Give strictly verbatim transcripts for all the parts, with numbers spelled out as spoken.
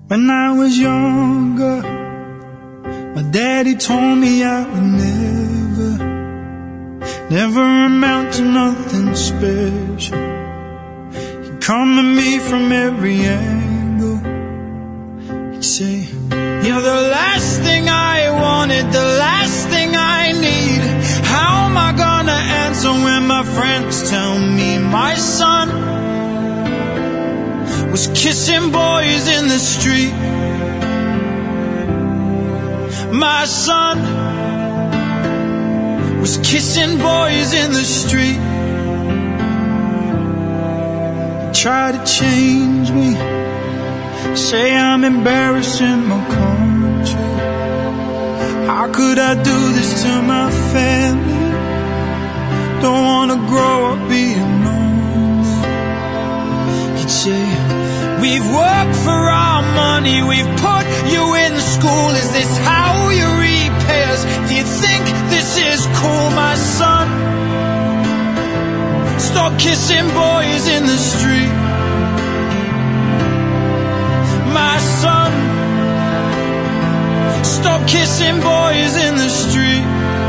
When I was younger, my daddy told me I would never, never amount to nothing special. He'd come at me from every angle. He'd say, you're the last thing I wanted, the last thing I need. How am I gonna answer when my friends tell me my son was kissing boys in the street? My son was kissing boys in the street. Try to change me, say I'm embarrassing my country. How could I do this to my family? Don't wanna grow up being lonely. He'd say, we've worked for our money, we've put you in school. Is this how you repay us? Do you think this is cool, my son? Stop kissing boys in the street. My son, stop kissing boys in the street.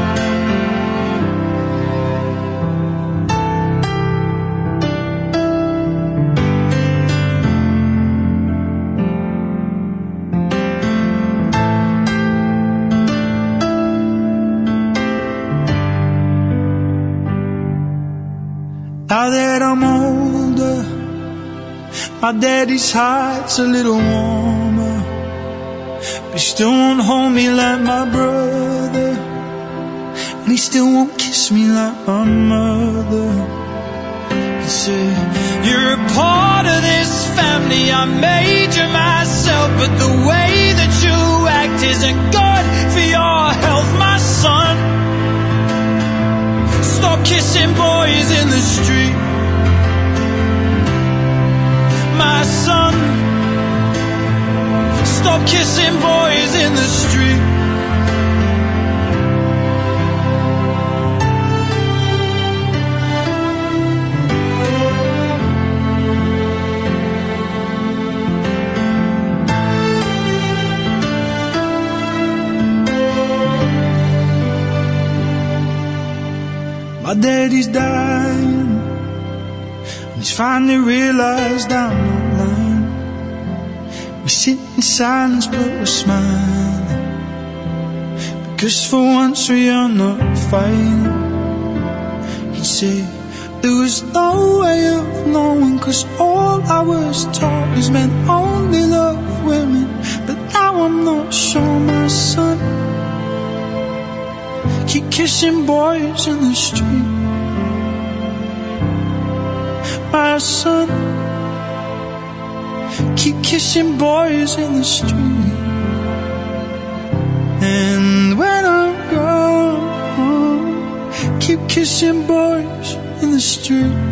Now that I'm older, my daddy's heart's a little warmer, but he still won't hold me like my brother, and he still won't kiss me like my mother. He said, you're a part of this family, I made you myself, but the way that you act isn't good for your health, my son. Stop kissing boys in the street. My son, stop kissing boys in the street. My daddy's dying, and he's finally realized I'm not lying. We sit in silence but we're smiling, because for once we are not fighting. He'd say, there was no way of knowing, cause all I was taught is men only love women. But now I'm not sure, my son. Keep kissing boys in the street. My son, keep kissing boys in the street. And when I'm gone, keep kissing boys in the street.